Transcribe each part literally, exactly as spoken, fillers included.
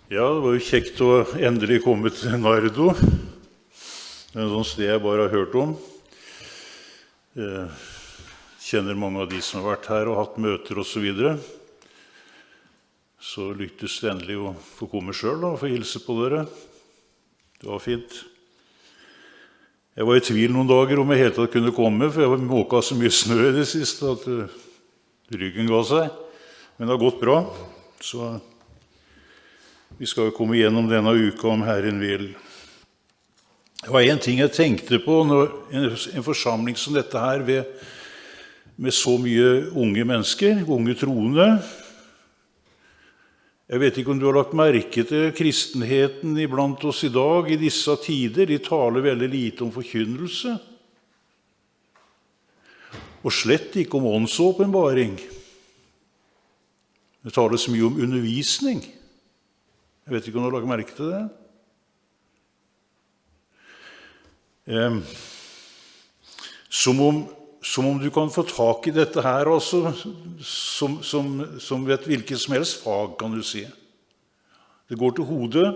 Ja, det var jo kjekt å endelig komme til Nardo. Det er et sånt sted jeg bare har hørt om. Jeg kjenner mange av de som har vært her og hatt møter og så videre. Så lyktes det endelig å få komme selv da, og få hilse på dere. Det var fint. Jeg var i tvil noen dager om jeg helt tatt kunne komme, for jeg var måka så mye snø i det siste at ryggen ga seg. Men det har gått bra, så vi skal jo komme gjennom denne uka om Herren vil. Det var en ting jeg tenkte på når en forsamling som dette her, ved, med så mye unge mennesker, unge troende. Jeg vet ikke om du har lagt merke til kristenheten iblant oss i dag, i disse tider. De taler veldig lite om forkynnelse, og slett ikke om åndsåpenbaring. Det taler så mye om undervisning. Jeg vet ikke om du har lagt merke til det. Eh, som, om, som om du kan få tak i dette her også, som, som, som vet hvilket som helst fag, kan du si. Det går til hodet,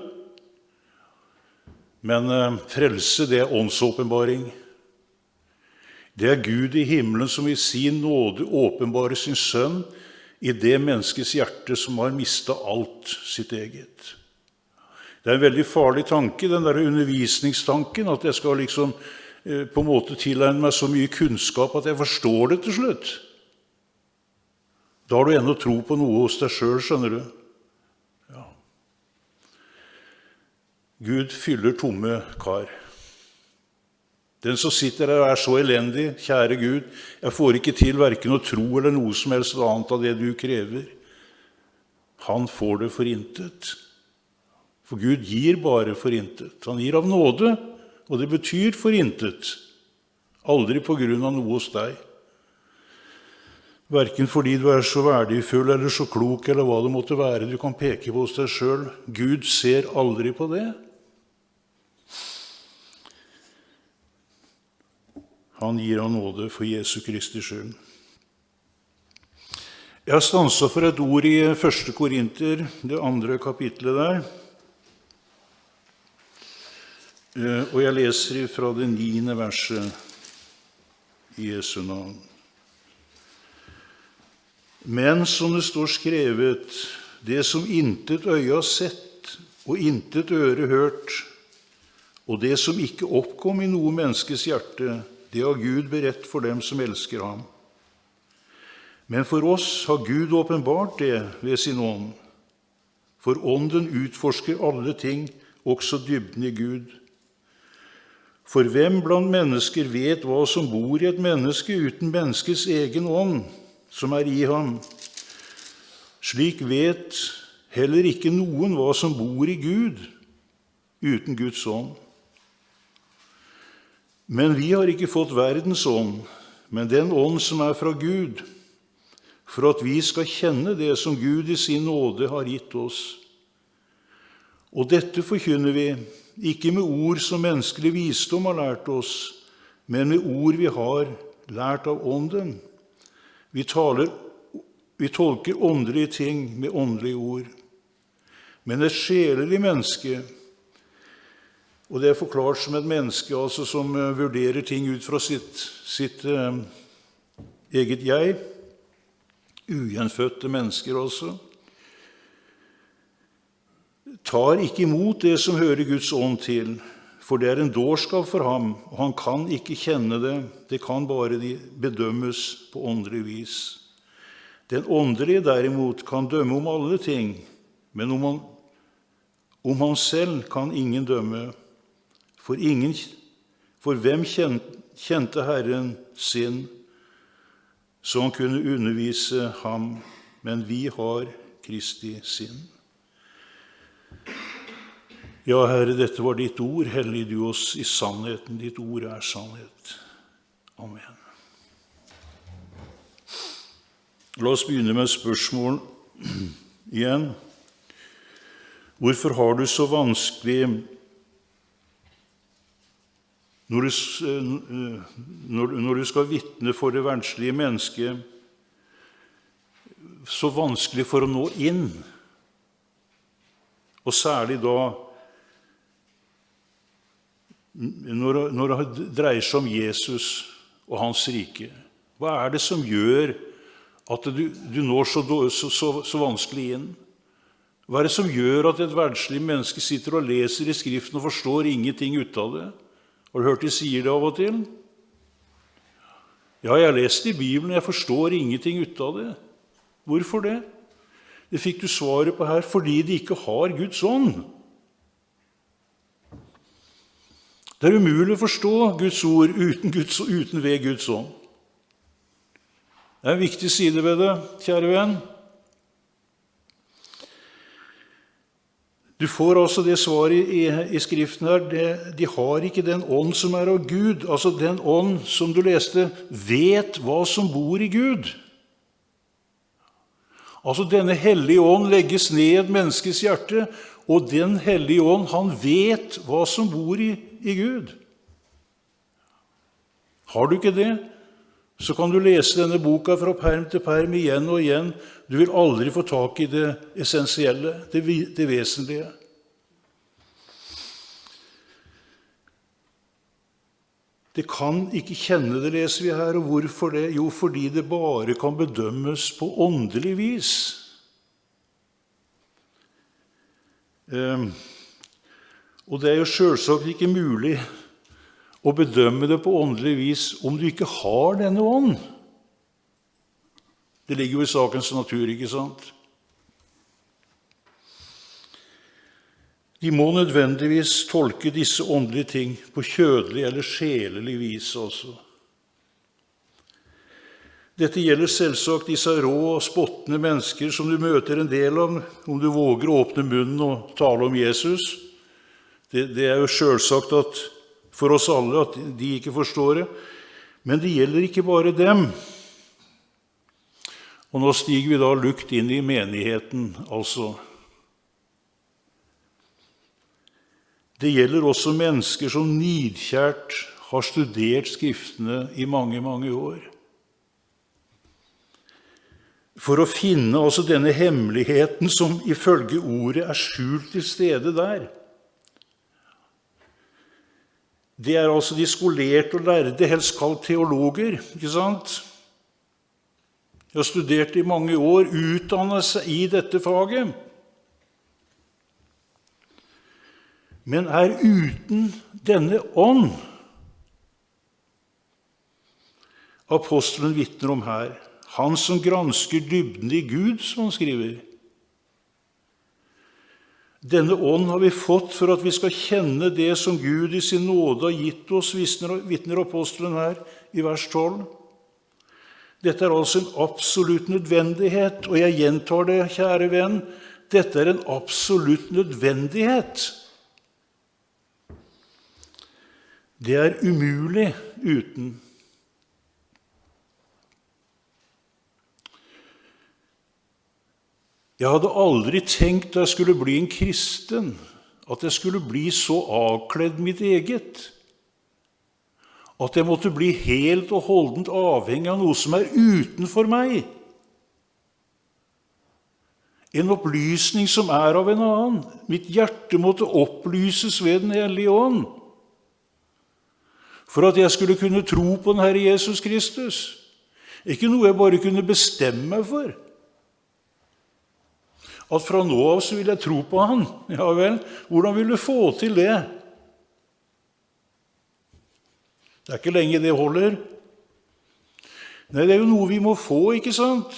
men eh, frelse, det er åndsåpenbaring. Det er Gud i himmelen som i sin nåde åpenbarer sin sønn i det menneskets hjerte som har mistet alt sitt eget. Det er en veldig farlig tanke, den der undervisningstanken, at jeg skal liksom eh, på en måte tilegne meg så mye kunnskap at jeg forstår det til slutt. Da har du ennå tro på noe hos deg selv, skjønner du. Ja. Gud fyller tomme kar. Den som sitter der er så elendig, kjære Gud, jeg får ikke til hverken å tro eller noe som helst annet av det du krever. Han får det for intet. For Gud gir bare for intet. Han gir av nåde, og det betyr for intet. Aldri på grunn av noe hos deg. Hverken fordi du er så verdifull eller så klok, eller hva det måtte være du kan peke på hos deg selv. Gud ser aldri på det. Han gir av nåde for Jesu Kristi skyld. Jeg har stanset for et ord i første Korinter, det andre kapitlet der. Og jeg leser fra det niende verset i Jesu navn. Men som det står skrevet, det som intet øye har sett, og intet øre hørt, og det som ikke oppkom i noe menneskes hjerte, det har Gud beredt for dem som elsker ham. Men for oss har Gud åpenbart det ved sin ånd. For ånden utforsker alle ting, også dybden i Gud. For hvem blant mennesker vet hva som bor i et menneske uten menneskets egen ånd, som er i ham? Slik vet heller ikke noen hva som bor i Gud, uten Guds ånd. Men vi har ikke fått verdens ånd, men den ånd som er fra Gud, for at vi skal kjenne det som Gud i sin nåde har gitt oss. Og dette forkynner vi, ikke med ord som menneskelig visdom har lært oss, men med ord vi har lært av ånden. Vi, taler, vi tolker åndelige ting med åndelige ord. Men et sjelelig menneske, og det er forklart som et menneske altså, som uh, vurderer ting ut fra sitt, sitt uh, eget jeg, ugjenfødte mennesker også, tar ikke imot det som hører Guds ånd til, for det er en dårskap for ham, og han kan ikke kjenne det, det kan bare bedømmes på åndelig vis. Den åndelige derimot kan dømme om alle ting, men om han, om han selv kan ingen dømme. For, ingen, for hvem kjente Herren sin, så han kunne undervise ham, men vi har Kristi sinn. Ja, Herre, dette var ditt ord, hellig du oss i sannheten, ditt ord er sannhet. Amen. La oss begynne med et spørsmål igjen. Hvorfor har du så vanskelig Når du, når du skal vitne for det verdslige mennesket, så vanskelig for å nå inn? Og særlig da når, når det dreier seg om Jesus og hans rike. Hva er det som gjør at du, du når så, så, så, så vanskelig inn? Hva er det som gjør at et verdslig menneske sitter og leser i Skriften og forstår ingenting ut av det? Har du hørt de sier det av og til? Ja, jeg har lest i Bibelen, jeg forstår ingenting ut av det. Hvorfor det? Det fikk du svaret på her, fordi de ikke har Guds ånd. Det er umulig å forstå Guds ord uten, Guds, uten ved Guds ånd. Det er en viktig side ved det, kjære venn. Du får altså det svaret i, i Skriften her, det, de har ikke den ånd som er av Gud, altså den ånd som du leste, vet hva som bor i Gud. Altså denne hellige ånd legges ned i et menneskes hjerte, og den hellige ånd, han vet hva som bor i, i Gud. Har du ikke det, så kan du lese denne boka fra perm til perm igjen og igjen. Du vil aldri få tak i det essensielle, det, det vesentlige. Det kan ikke kjenne det, leser vi her, og hvorfor det? Jo, fordi det bare kan bedømmes på åndelig vis. Um, og det er jo selvsagt ikke mulig å bedømme det på åndelig vis om du ikke har denne ånd. Det ligger jo i sakens natur, ikke sant? De må nødvendigvis tolke disse åndelige ting på kjødelig eller sjelelig vis også. Dette gjelder selvsagt disse rå og spottende mennesker som du møter en del av, om du våger å åpne munnen og tale om Jesus. Det, det er jo selvsagt at for oss alle at de ikke forstår det, men det gjelder ikke bare dem. Og nå stiger vi da lukt inn i menigheten, altså. Det gjelder også mennesker som nidkjært har studert Skriftene i mange, mange år. For å finne altså denne hemmeligheten som ifølge ordet er skjult til stede der. Det er altså de skolerte og lærde, helst kalt teologer, ikke sant? De har studert i mange år, utdannet seg i dette faget. Men er uten denne ånd. Apostelen vitner om her, han som gransker dybden i Gud, som han skriver. Denne ånd har vi fått for at vi skal kjenne det som Gud i sin nåde har gitt oss, vitner apostelen her i vers tolv. Dette er altså en absolutt nødvendighet, og jeg gjentar det, kjære venn, dette er en absolutt nødvendighet. Det er umulig uten. Jeg hadde aldri tenkt da jeg skulle bli en kristen, at jeg skulle bli så avkledd mitt eget, at jeg måtte bli helt og holdent avhengig av noe som er utenfor meg. En opplysning som er av en annen. Mitt hjerte måtte opplyses ved den hellige ånd, for at jeg skulle kunne tro på den Herre Jesus Kristus. Ikke noe jeg bare kunne bestemme meg for. At fra nå av så vil jeg tro på han. Ja vel, hvordan vil du få til det? Det er ikke lenge det holder. Nei, det er jo noe vi må få, ikke sant?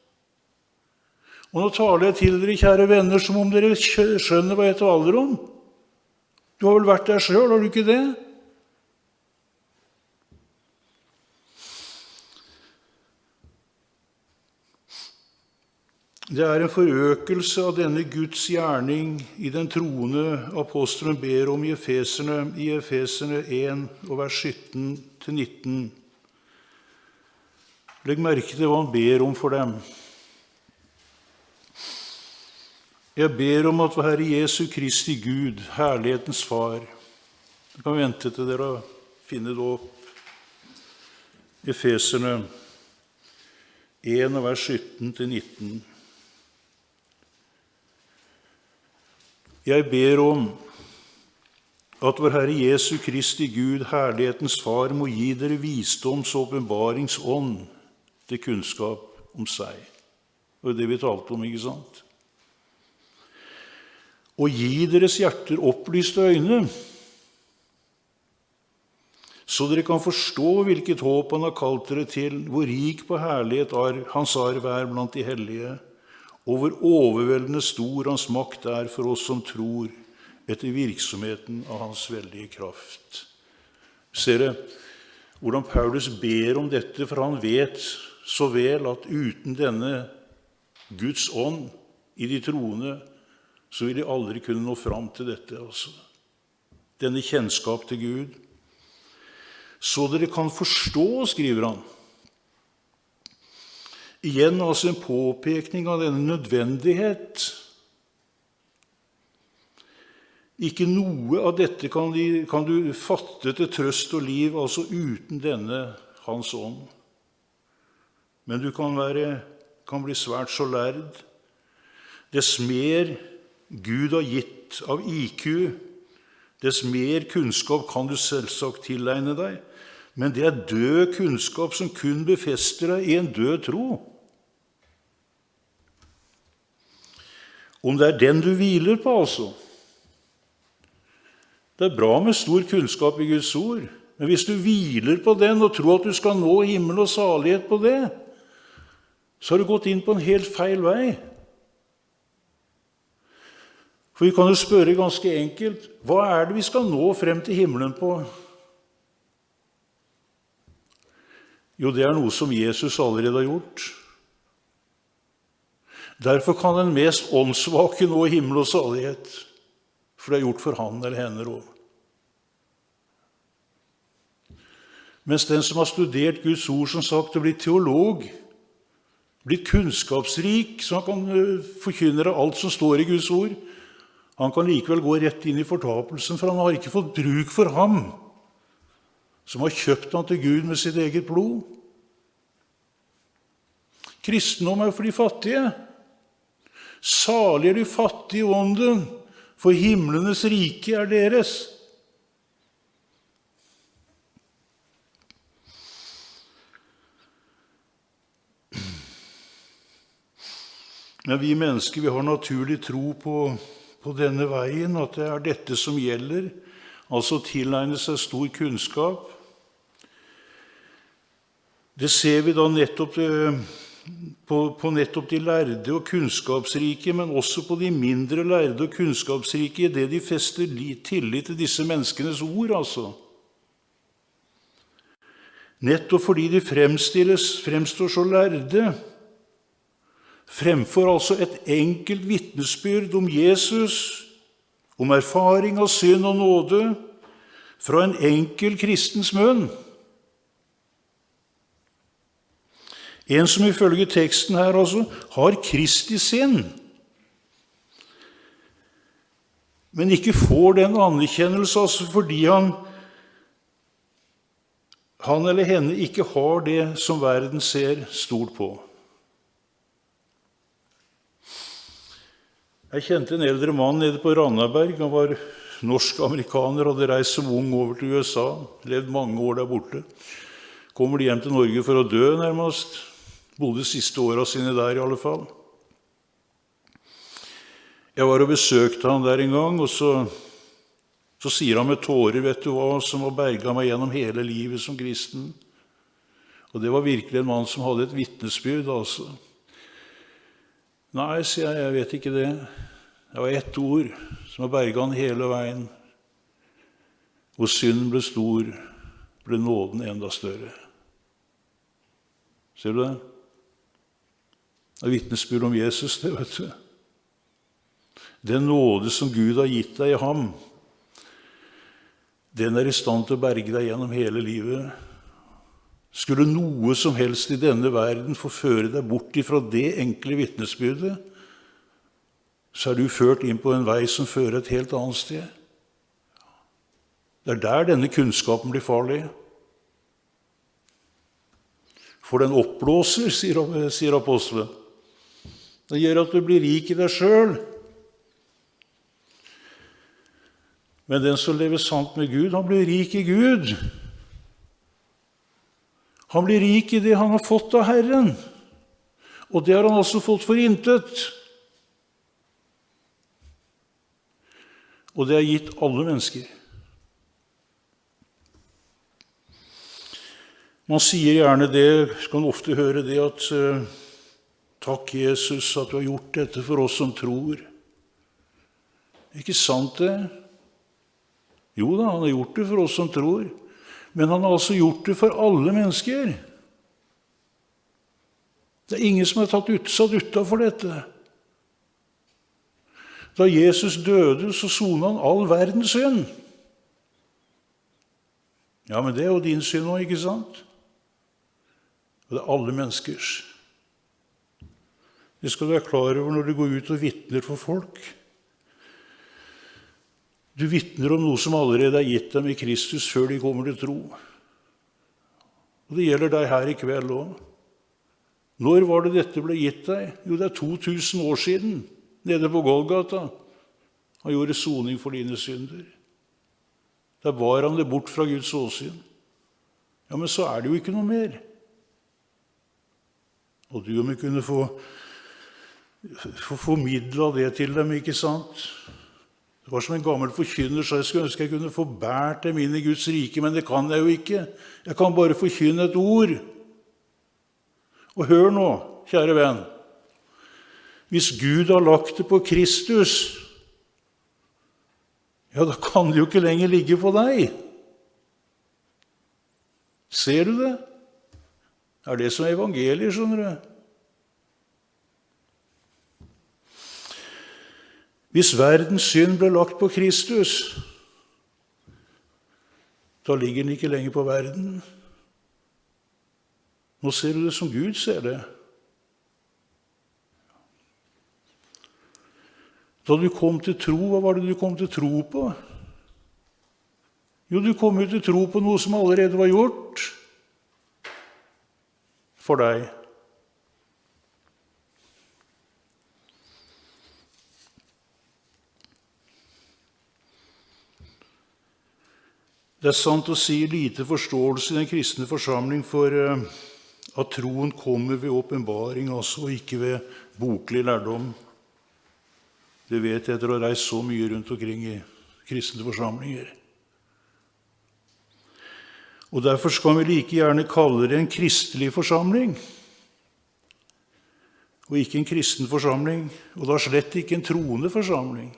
Og nå taler jeg til dere, kjære venner, som om dere skjønner hva jeg taler om. Du har vel vært der selv, har du ikke det? Det er en forøkelse av denne Guds gjerning i den troende apostelen ber om i Efeserne, i Efeserne en, og vers sytten til nitten. Legg merke til hva han ber om for dem. Jeg ber om at Herre Jesu Kristi Gud, herlighetens far, jeg kan vente til dere å finne det opp, Efeserne en, og vers sytten til nitten. Jeg ber om at vår Herre Jesu Kristi Gud, herlighetens Far, må gi dere visdoms- og åpenbaringsånd til kunnskap om seg. Det var det vi talte om, ikke sant? Og gi deres hjerter opplyste øyne, så dere kan forstå hvilket håp han har kalt dere til, hvor rik på herlighet hans arv er blant de hellige, og hvor overveldende stor hans makt er for oss som tror, etter virksomheten av hans veldige kraft. Ser dere hvordan Paulus ber om dette, for han vet så vel at uten denne Guds ånd i de troende, så vil de aldri kunne nå fram til dette. Altså. Denne kjennskap til Gud. Så dere kan forstå, skriver han. Igjen altså en påpekning av denne nødvendighet. Ikke noe av dette kan, de, kan du fatte til trøst og liv, altså uten denne hans ånd. Men du kan, være, kan bli svært så lærd. Dess mer Gud har gitt av I Q, dess mer kunnskap kan du selvsagt tilegne deg. Men det er død kunnskap som kun befester deg i en død tro. Om det er den du hviler på, altså. Det er bra med stor kunnskap i Guds ord, men hvis du hviler på den og tror at du skal nå himmel og salighet på det, så har du gått inn på en helt feil vei. For vi kan jo spørre ganske enkelt, hva er det vi skal nå frem til himmelen på? Jo, det er noe som Jesus allerede har gjort. Derfor kan den mest åndssvake nå himmel og salighet, for det er gjort for han eller henne også. Mens den som har studert Guds ord, som sagt, og blitt teolog, blitt kunnskapsrik, så han kan forkynne alt som står i Guds ord, han kan likevel gå rett inn i fortapelsen, for han har ikke fått bruk for ham, som har kjøpt han til Gud med sitt eget blod. Kristendom er for de fattige. Salig er de fattige i ånden, for himlenes rike er deres. Men vi mennesker, vi har naturlig tro på, på denne veien, at det er dette som gjelder, altså tilegne seg stor kunnskap. Det ser vi da nettopp på, på nettopp de lærde og kunnskapsrike, men også på de mindre lærde og kunnskapsrike, i det de fester tillit til disse menneskenes ord, altså. Nettopp fordi de fremstilles, fremstår så lærde, fremfor altså et enkelt vitnesbyrd om Jesus, om erfaring av synd og nåde, fra en enkel kristens munn. En som ifølge teksten her altså har Kristi sinn, men ikke får den anerkjennelse altså fordi han, han eller henne ikke har det som verden ser stort på. Jeg kjente en eldre mann nede på Randaberg. Han var norsk-amerikaner, hadde reist som ung over til U S A, levd mange år der borte. Kommer de hjem til Norge for å dø nærmest. Bodde siste årene sine der i alle fall. Jeg var og besøkte han der en gang, og så, så sier han med tårer, vet du hva, som har berget meg gjennom hele livet som kristen. Og det var virkelig en mann som hadde et vitnesbyrd, altså. Nei, sier jeg, jeg vet ikke det. Det var ett ord som har berget han hele veien. Hvor synden ble stor, ble nåden enda større. Ser du det? Det er vitnesbyrd om Jesus, det, vet du. Den nåde som Gud har gitt deg i ham, den er i stand til å berge deg gjennom hele livet. Skulle noe som helst i denne verden få føre deg bort ifra det enkle vitnesbyrdet, så er du ført inn på en vei som fører et helt annet sted. Det er der denne kunnskapen blir farlig. For den oppblåser, sier, sier apostelen. Det gjør at du blir rik i deg selv. Men den som lever sant med Gud, han blir rik i Gud. Han blir rik i det han har fått av Herren. Og det har han altså fått for intet. Og det er gitt alle mennesker. Man sier gjerne det, kan ofte høre det, at uh, takk, Jesus, at du har gjort dette for oss som tror. Ikke sant det? Jo da, han har gjort det for oss som tror. Men han har altså gjort det for alle mennesker. Det er ingen som er tatt ut, satt utenfor dette. Da Jesus døde, så sonet han all verdens synd. Ja, men det er jo din synd nå, ikke sant? Og det er alle menneskers. Det skal du være klar over når du går ut og vitner for folk. Du vitner om noe som allerede er gitt dem i Kristus før de kommer til tro. Og det gjelder deg her i kveld også. Når var det dette ble gitt deg? Jo, det er to tusen år siden, nede på Golgata. Han gjorde soning for dine synder. Der var han det bort fra Guds åsyn. Ja, men så er det jo ikke noe mer. Og du om vi kunne få, få formidlet det til dem, ikke sant? Det var som en gammel forkynner, så jeg skulle ønske jeg kunne få bært dem inn i Guds rike, men det kan jeg jo ikke. Jeg kan bare forkynne et ord. Og hør nå, kjære venn. Hvis Gud har lagt det på Kristus, ja, da kan det jo ikke lenger ligge på deg. Ser du det? Det er det som er evangeliet, skjønner du. Hvis verdens synd ble lagt på Kristus, da ligger den ikke lenger på verden. Nå ser du det som Gud ser det. Da du kom til tro, hva var det du kom til tro på? Jo, du kom jo til tro på noe som allerede var gjort for deg. Det er sant å si lite forståelse i den kristne forsamling for uh, at troen kommer ved åpenbaring, altså, og ikke ved boklig lærdom. Det vet jeg etter å ha reist så mye rundt omkring i kristne forsamlinger. Og derfor skal vi like gjerne kalle det en kristelig forsamling, og ikke en kristen forsamling, og da slett ikke en troende forsamling.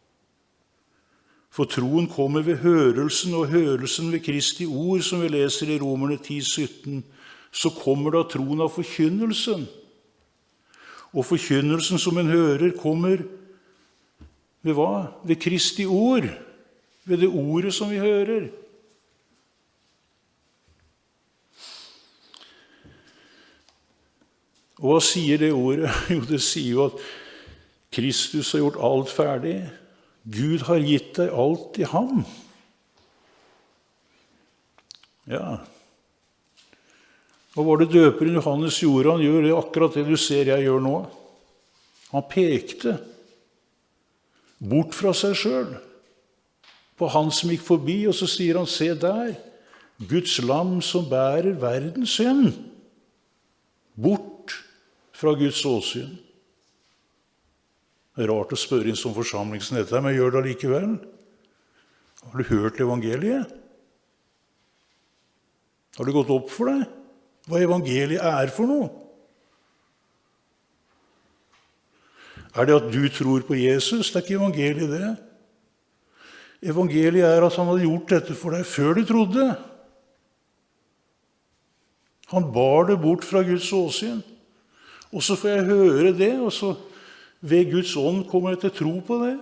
For troen kommer ved hørelsen, og hørelsen ved Kristi ord, som vi leser i Romerne ti sytten. Så kommer da troen av forkynnelsen. Og forkynnelsen som en hører kommer ved hva? Ved Kristi ord. Ved det ordet som vi hører. Og hva sier det ordet? Jo, det sier jo at Kristus har gjort alt ferdig. Gud har gitt deg alt i ham. Ja. Og var det døperen Johannes gjorde? Han gjør det akkurat det du ser jeg gjør nå. Han pekte bort fra seg selv på han som gikk forbi, og så sier han, se der, Guds lam som bærer verdens synd, bort fra Guds åsyn. Det er rart å spørre en sånn forsamling som dette, men jeg gjør det allikevel. Har du hørt evangeliet? Har det gått opp for deg hva evangeliet er for noe? Er det at du tror på Jesus? Det er ikke evangeliet det. Evangeliet er at han hadde gjort dette for deg før du trodde. Han bar det bort fra Guds åsyn. Og så får jeg høre det, og så ved Guds ånd kommer jeg til tro på det.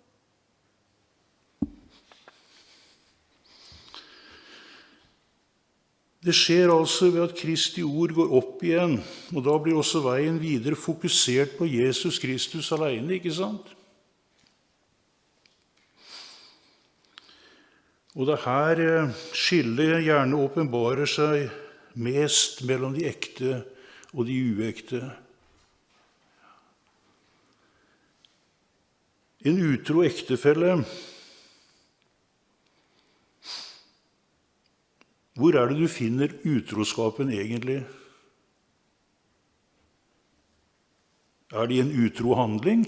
Det skjer altså ved at Kristi ord går opp igjen, og da blir også veien videre fokusert på Jesus Kristus alene, ikke sant? Og det her skillet gjerne åpenbarer seg mest mellom de ekte og de uekte. En utro ektefelle hvor er det du finner utroskapen egentlig? Er det en utro handling?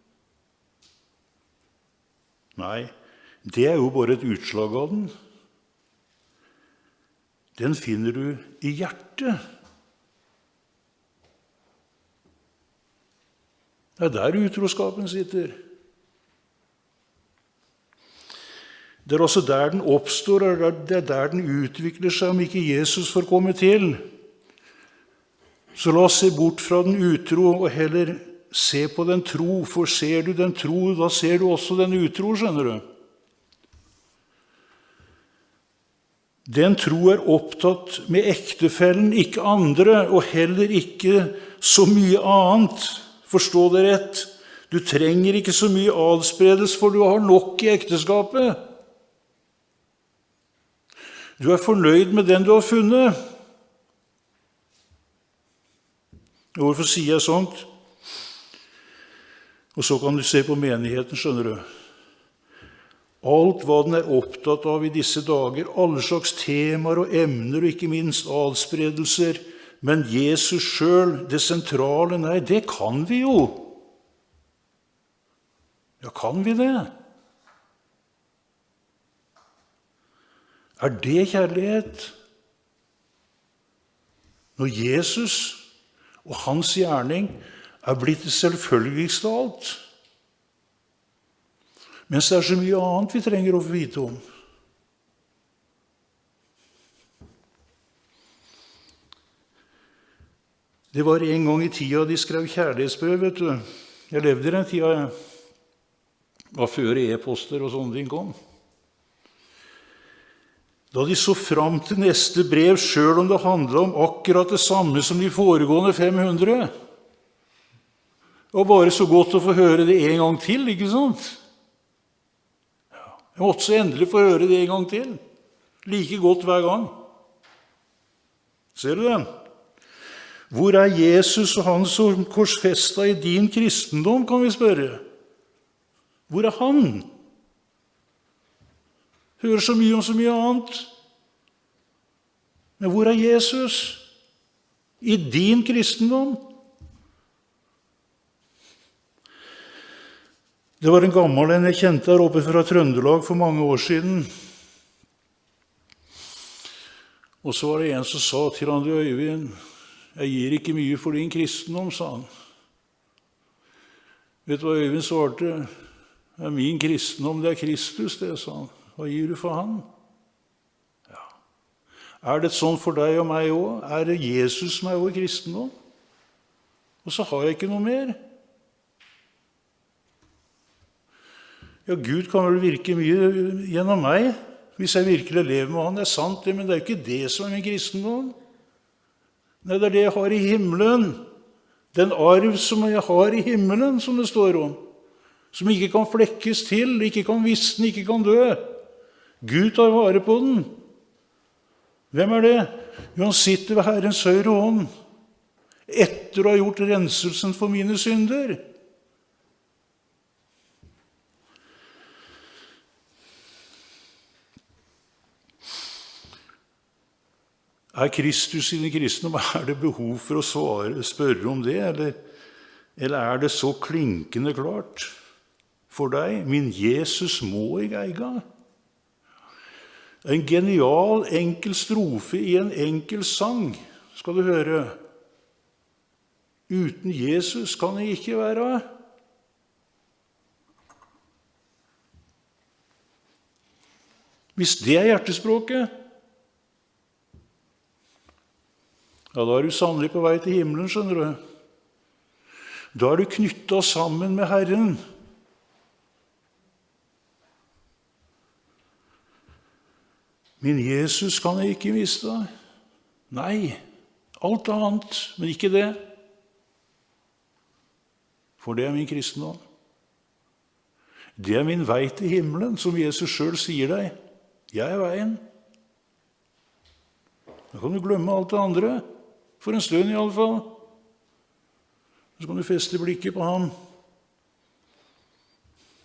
Nei, det er jo bare et utslag av den. Den finner du i hjertet. Det er der utroskapen sitter. Det er også der den oppstår, og det er der den utvikler seg om ikke Jesus får komme til. Så la oss se bort fra den utro og heller se på den tro, for ser du den tro, da ser du også den utro, skjønner du. Den tro er opptatt med ektefellen, ikke andre, og heller ikke så mye annet. Forstå det rett. Du trenger ikke så mye adspredelse, for du har nok i ekteskapet. Du er fornøyd med den du har funnet. Hvorfor sier jeg sånt? Og så kan du se på menigheten, skjønner du. Alt hva den er opptatt av i disse dager, alle slags temaer og emner, og ikke minst adspredelser, men Jesus selv, det sentrale, nei, det kan vi jo. Ja, kan vi det? Er det kjærlighet? Når Jesus og hans gjerning er blitt det selvfølgeligste av alt. Mens det er så mye annet vi trenger å få vite om. Det var en gang i tida de skrev kjærlighetsbrev, vet du. Jeg levde i den tida, jeg. Det var før e-poster og sånne ting kom. Da de så fram til neste brev, selv om det handlet om akkurat det samme som de foregående fem hundre. Det var bare så godt å få høre det en gang til, ikke sant? Jeg måtte så endelig få høre det en gang til. Like godt hver gang. Ser du den? Hvor er Jesus og han som korsfestet i din kristendom, kan vi spørre? Hvor er han? Hører så mye om så mye annet. Men hvor er Jesus i din kristendom? Det var en gammel en jeg kjente her oppe fra Trøndelag for mange år siden. Og så var det en som sa til han, du Øyvind, jeg gir ikke mye for din kristendom, sa han. Vet du hva Øyvind svarte? Ja, min kristendom, det er Kristus, det, sa han. Hva gir du for han? Ja. Er det sånn for deg og meg også? Er det Jesus som er vår kristendom? Og så har jeg ikke noe mer. Ja, Gud kan vel virke mye gjennom meg, hvis jeg virkelig lever med han. Det er sant, det, men det er ikke det som er min kristendom. Nei, det er det jeg har i himmelen. Den arv som jeg har i himmelen, som det står om. Som ikke kan flekkes til, ikke kan visne, ikke kan dø. Gud tar vare på den. Hvem er det? Jo, han sitter ved Herrens høyre hånd, etter å ha gjort renselsen for mine synder. Er Kristus i den kristne, er det behov for å svare, spørre om det, eller, eller er det så klinkende klart for deg? Min Jesus må jeg eiga. En genial, enkel strofe i en enkel sang, skal du høre. Uten Jesus kan jeg ikke være. Hvis det er hjertespråket, ja, da er du sannelig på vei til himmelen, skjønner du. Da er du knyttet sammen med Herren. Min Jesus kan jeg ikke miste. Nei, alt annet, men ikke det. For det er min kristendom. Det er min vei til himmelen, som Jesus selv sier deg. Jeg er veien. Da kan du glemme alt det andre. For en stund i alle fall. Så kan du feste blikket på ham.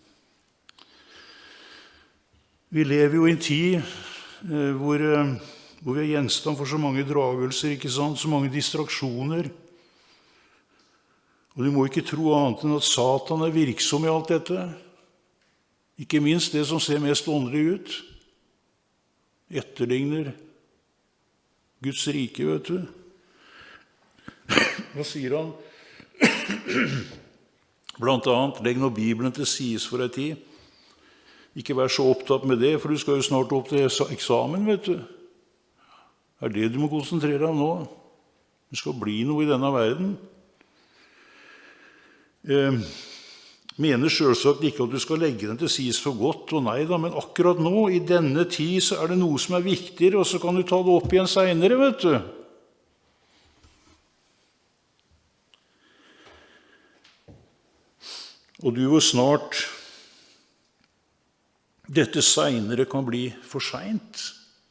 Vi lever jo i en tid hvor hvor vi er gjenstand for så mange dragelser, ikke sant? Så mange distraksjoner. Og du må ikke tro annet enn at Satan er virksom i alt dette. Ikke minst det som ser mest åndelig ut. Etterligner Guds rike, vet du. Hva sier han? Blant annet, legg nå Bibelen til sides for en tid. Ikke vær så opptatt med det, for du skal jo snart opp til eksamen, vet du. Det er det du må konsentrere deg om nå. Det skal bli noe i denne verden. Eh, mener selvsagt ikke at du skal legge den til sides for godt, og nei da, men akkurat nå, i denne tid, så er det noe som er viktigere, og så kan du ta det opp igjen senere, vet du. Og du hvor snart dette senere kan bli for sent,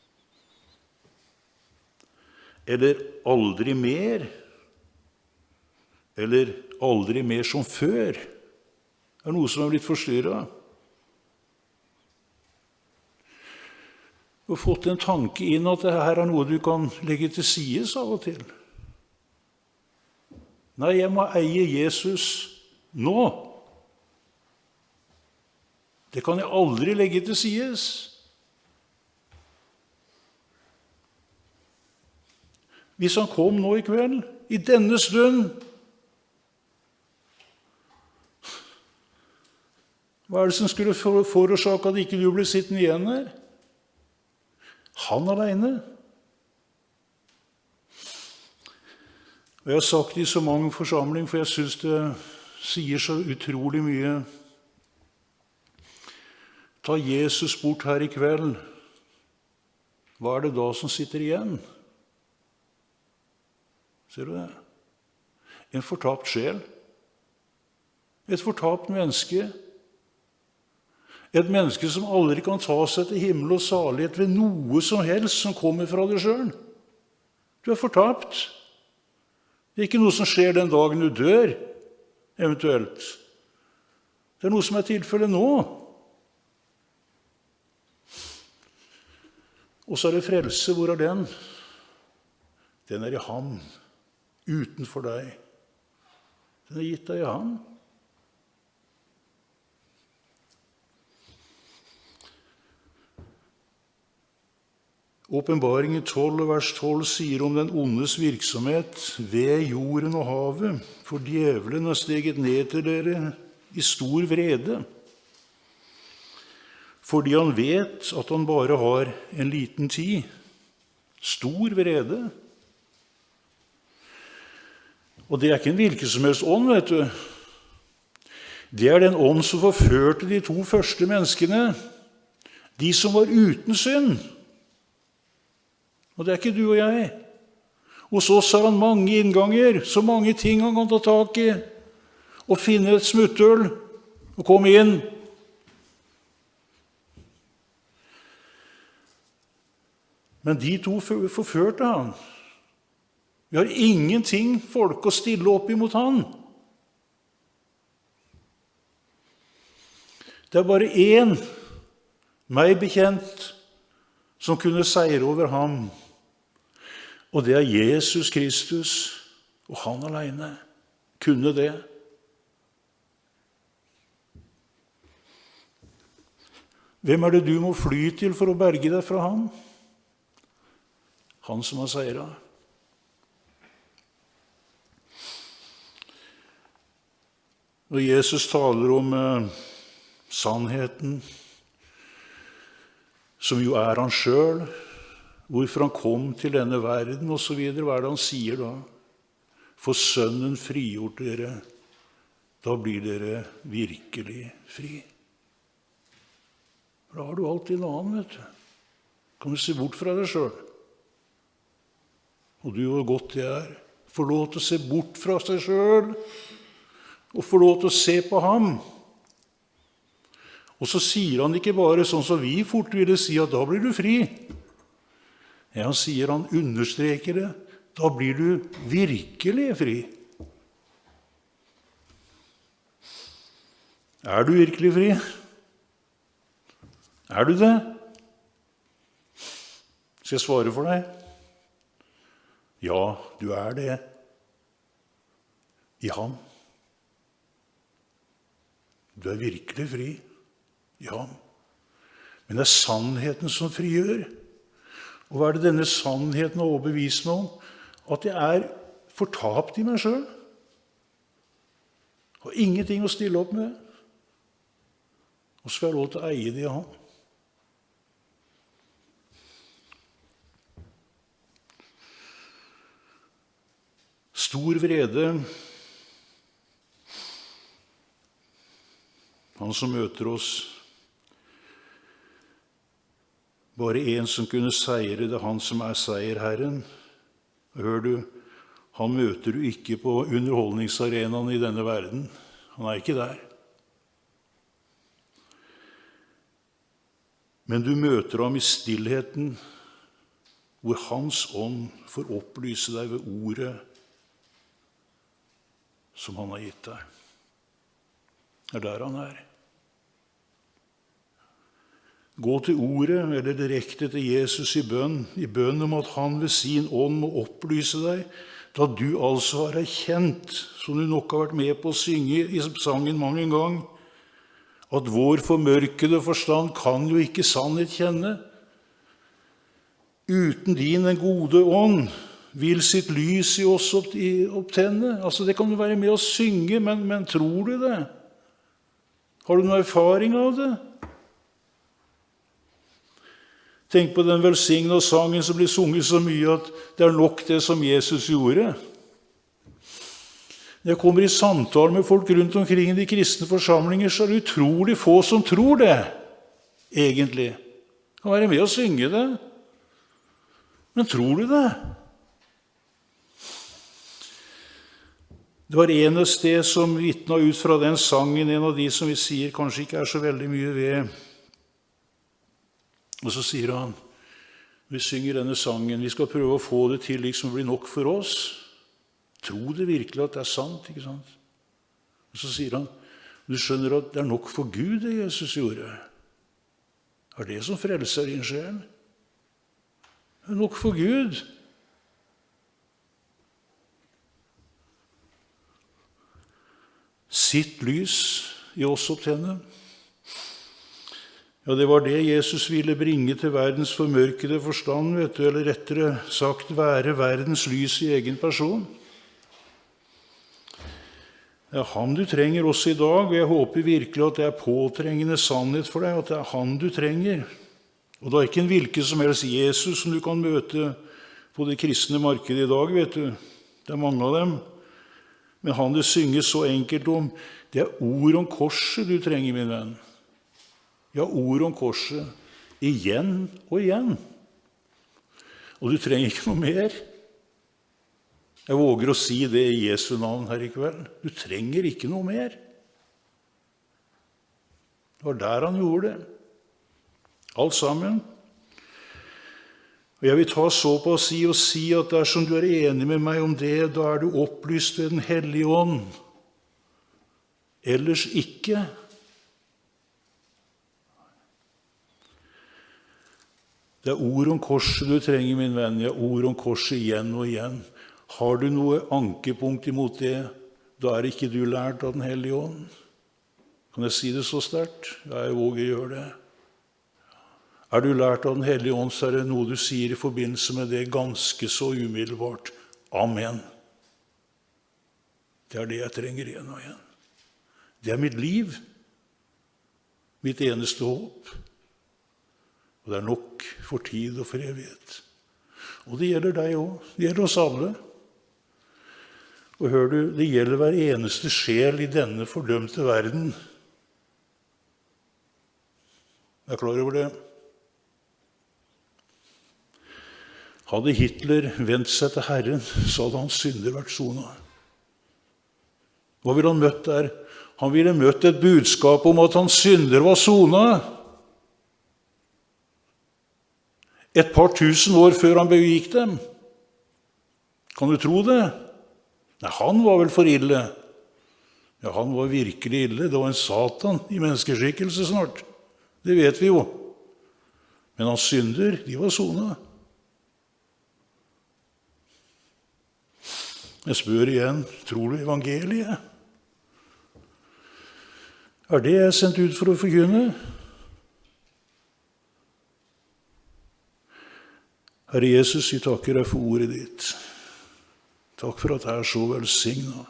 eller aldri mer, eller aldri mer som før, er noe som er blitt forstyrret. Du har fått en tanke inn at dette er noe du kan legge til sides av og til. Nei, jeg må eie Jesus nå. Det kan jeg aldri legge til sides. Hvis han kom nå i kveld, i denne stund, hva er det som skulle forårsake at ikke du ble sittende igjen her? Han alene. Og jeg har sagt det i så mange forsamlinger, for jeg synes det sier så utrolig mye. Ta Jesus bort her i kveld. Hva er det da som sitter igjen? Ser du det? En fortapt sjel. Et fortapt menneske. Et menneske som aldri kan ta seg til himmel og salighet ved noe som helst som kommer fra deg selv. Du er fortapt. Det er ikke noe som skjer den dagen du dør, eventuelt. Det er noe som er tilfellet nå. Og så er det frelse. Hvor er den? Den er i ham, utenfor deg. Den er gitt deg i ham. Åpenbaringen tolv, vers tolv sier om den ondes virksomhet ved jorden og havet, for djevelen har steget ned til dere i stor vrede, fordi han vet at han bare har en liten tid. Stor vrede. Og det er ikke en hvilken som helst ånd, vet du. Det er den ånd som forførte de to første menneskene, de som var uten synd. Og det er ikke du og jeg. Hos oss har han mange innganger, så mange ting han kan ta tak i, og finne et smutthull og komme inn. Men de to forførte han. Vi har ingenting folk å stille opp imot han. Det er bare én, meg bekjent, som kunne seire over ham. Og det er Jesus Kristus, og han alene kunne det. Hvem er det du må fly til for å berge deg fra ham? Han som har seiret. Når Jesus taler om eh, sannheten, som jo er han selv, hvorfor han kom til denne verden, og så videre, hva er det han sier da? For sønnen frigjort dere, da blir dere virkelig fri. Da har du alltid en annen, vet du. Kan du se bort fra deg selv? Og du, hvor godt det er, får lov til å se bort fra seg selv, og får lov til å se på ham. Og så sier han ikke bare sånn som vi fort ville si, at da blir du fri. Ja, han sier, han understreker det, da blir du virkelig fri. Er du virkelig fri? Er du det? Skal jeg svare for deg? Ja, du er det. I ham. Du er virkelig fri. I ham. Men det er sannheten som frigjør. Og hva er det denne sannheten har overbevist meg om? At jeg er fortapt i meg selv. Har ingenting å stille opp med. Og så får jeg lov til å eie det i ham. Stor vrede. Han som møter oss. Bare en som kunne seire, det er han som er seierherren. Hør du, han møter du ikke på underholdningsarenaen i denne verden. Han er ikke der. Men du møter ham i stillheten, hvor hans ånd får opplyse deg ved ordet som han har gitt deg. Det er der han er. Gå til ordet, eller direkte til Jesus i bønn, i bønn om at han ved sin ånd må opplyse deg, da du altså har erkjent, som du nok har vært med på å synge i sangen mange gang, at vår formørkede forstand kan jo ikke sannhet kjenne. Uten din den gode ånd vil sitt lys i oss opptenne. Altså, det kan du være med å synge, men, men tror du det? Har du noen erfaring av det? Tenk på den velsigna sangen som blir sunget så mye at det er nok det som Jesus gjorde. Når jeg kommer i samtale med folk rundt omkring i de kristne forsamlinger, så er det utrolig få som tror det, egentlig. Kan være med å synge det. Men tror du det? Det var en et sted som vitna ut fra den sangen, en av de som vi sier kanskje ikke er så veldig mye ved. Og så sier han, vi synger denne sangen, vi skal prøve å få det til liksom bli nok for oss. Tro det virkelig at det er sant, ikke sant? Og så sier han, du skjønner at det er nok for Gud det Jesus gjorde. Er det som frelser din sjel? Det er nok for Gud. Sitt lys i oss opptenne. Ja, det var det Jesus ville bringe til verdens formørkede forstand, vet du, eller rettere sagt være verdens lys i egen person. Det er han du trenger også i dag, og jeg håper virkelig at det er påtrengende sannhet for deg, at det er han du trenger. Og det er ikke en hvilken som helst Jesus som du kan møte på det kristne markedet i dag, vet du. Det er mange av dem. Men han det synges så enkelt om, det er ord om korset du trenger, min venn. Ja, ord om korset, igjen og igjen. Og du trenger ikke noe mer. Jeg våger å si det i Jesu navn her i kveld. Du trenger ikke noe mer. Det var der han gjorde det. Alt sammen. Og jeg vil ta så på å si og si at dersom du er enig med meg om det, da er du opplyst ved den hellige ånd. Ellers ikke. Det er ord om korset du trenger, min venn. Ja, ord om korset igjen og igjen. Har du noe ankepunkt imot det, da er ikke du lært av den hellige ånd. Kan jeg si det så sterkt? Ja, jeg våger gjøre det. Er du lært av den hellige ånd, så er det noe du sier i forbindelse med det ganske så umiddelbart. Amen. Det er det jeg trenger igjen og igjen. Det er mitt liv. Mitt eneste håp. Og det er nok for tid og for evighet. Og det gjelder deg også. Det gjelder oss alle. Og hør du, det gjelder hver eneste sjel i denne fordømte verden. Jeg er klar over det. Hadde Hitler vendt seg til Herren, så hadde hans synder vært sonet. Hva ville han møtt der? Han ville møtt et budskap om at hans synder var sonet. Et par tusen år før han begikk dem. Kan du tro det? Nei, han var vel for ille. Ja, han var virkelig ille. Det var en satan i menneskeskikkelse snart. Det vet vi jo. Men hans synder, de var sonet. Jeg spør igjen, tror du evangeliet? Er det jeg er sendt ut for å forkynne? Herre Jesus, vi takker deg for ordet ditt. Takk for at jeg er så velsignet.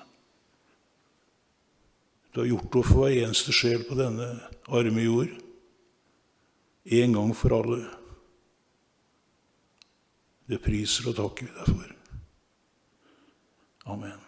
Du har gjort opp for hver eneste sjel på denne arme jord, en gang for alle. Det priser og takker vi deg for. Amen.